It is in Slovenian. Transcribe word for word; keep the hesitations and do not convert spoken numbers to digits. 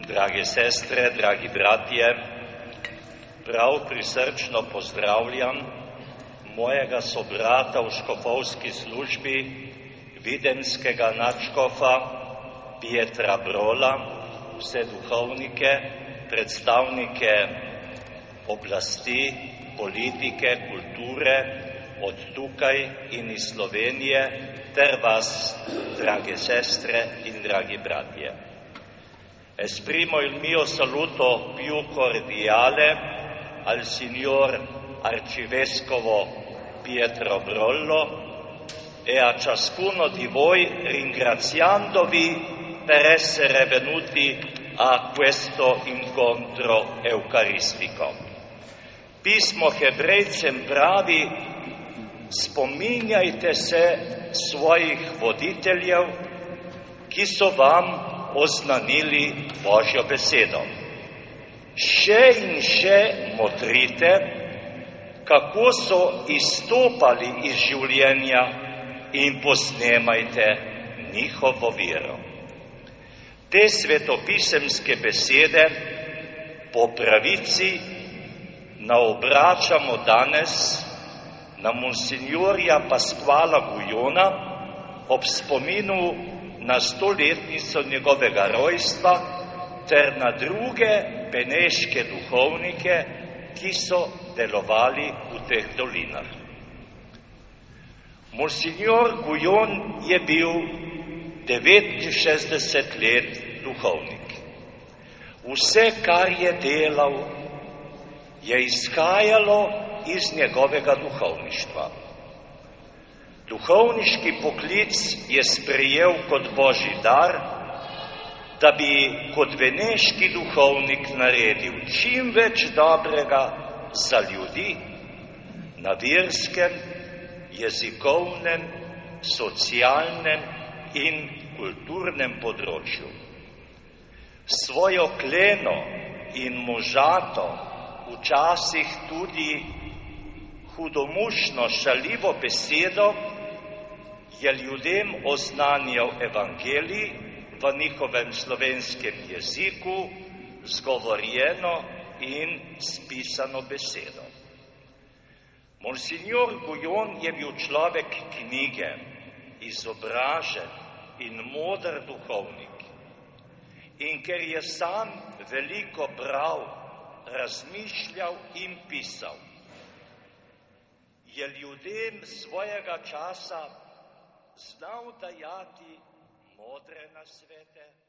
Drage sestre, dragi bratje, prav prisrčno pozdravljam mojega sobrata v škofovski službi, videnskega nadškofa Pietra Brola, vse duhovnike, predstavnike oblasti, politike, kulture, od tukaj in iz Slovenije, ter vas, drage sestre in dragi bratje. Esprimo il mio saluto più cordiale al signor arcivescovo Pietro Brollo e a ciascuno di voi ringraziandovi per essere venuti a questo incontro eucaristico. Pismo Hebrejcem pravi: spominjajte se svojih voditeljev, ki so vam oznanili Božjo besedo. Še in še motrite, kako so izstopali iz življenja, in posnemajte njihovo vero. Te svetopisemske besede po pravici naobračamo danes na monsinjorja Pasquala Gujona ob spominu na stoletnico njegovega rojstva ter na druge beneške duhovnike, ki so delovali v teh dolinah. Monsinjor Gujon je bil devetinšestdeset let duhovnik. Vse, kar je delal, je izhajalo iz njegovega duhovništva. Duhovniški poklic je sprejel kot Božji dar, da bi kot beneški duhovnik naredil čim več dobrega za ljudi na verskem, jezikovnem, socialnem in kulturnem področju. Svojo kleno in možato, včasih tudi hudomušno šaljivo besedo je ljudem oznanjal evangelij v njihovem slovenskem jeziku, zgovorjeno in spisano besedo. Monsinjor Gujon je bil človek knjige, izobražen in moder duhovnik. In ker je sam veliko bral, razmišljal in pisal, je ljudem svojega časa znal dajati modre nasvete.